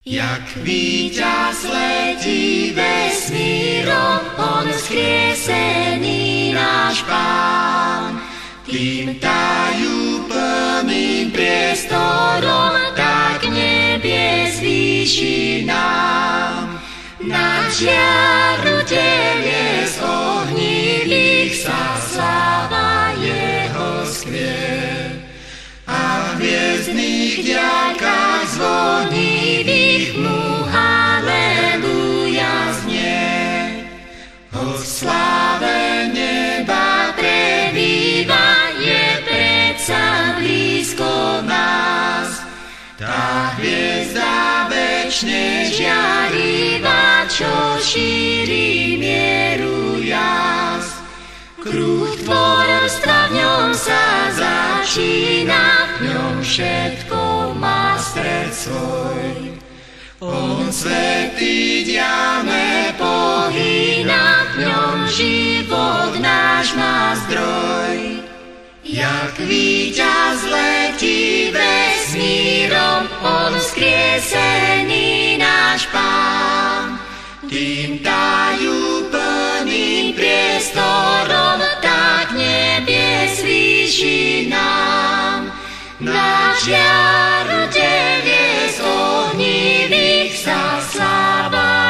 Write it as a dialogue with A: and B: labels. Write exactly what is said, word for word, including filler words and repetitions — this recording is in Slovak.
A: Jak víťaz letí vesmírom, on vzkriesený náš Pán. Tým tajúplným priestorom tak nebie zvýši nám. Nad žiaru telie z ohnivých sa sláva jeho skvie. A v hviezdnych diaľkách zvonivých mu haleluja znie. Hoď sláve neba prebýva, je predsa blízko nás. Tá hviezda večne žiarivá, čo šíri mieru jas. Kruh tvorstva v ňom sa začína, v ňom všetko má stred svoj. On svätý diame pohýna, v ňom život náš má zdroj. Jak víťaz letí vesmírom, on vzkriesený náš Pán. Tým tajúplným priestorom tak nebie zvýši nám. Na žiaru telie z ohnivých sa sláva